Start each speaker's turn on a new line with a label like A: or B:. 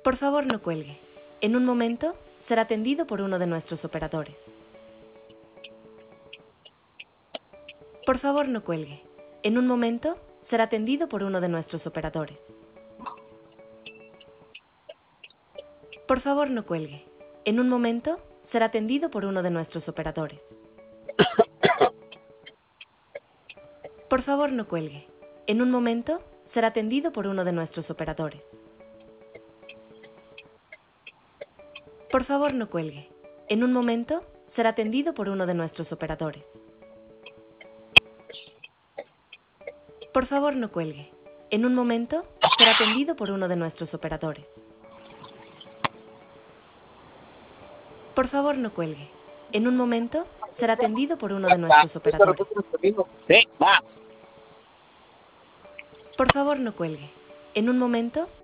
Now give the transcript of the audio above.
A: Por favor, no cuelgue. En un momento será atendido por uno de nuestros operadores. Por favor, no cuelgue. En un momento será atendido por uno de nuestros operadores. Por favor, no cuelgue. En un momento será atendido por uno de nuestros operadores. Por favor, no cuelgue. En un momento será atendido por uno de nuestros operadores. Por favor, no cuelgue. En un momento será atendido por uno de nuestros operadores. Por favor, no cuelgue. En un momento será atendido por uno de nuestros operadores. Por favor, no cuelgue. En un momento será atendido por uno de nuestros operadores.
B: Sí, va.
A: Por favor, no cuelgue. En un momento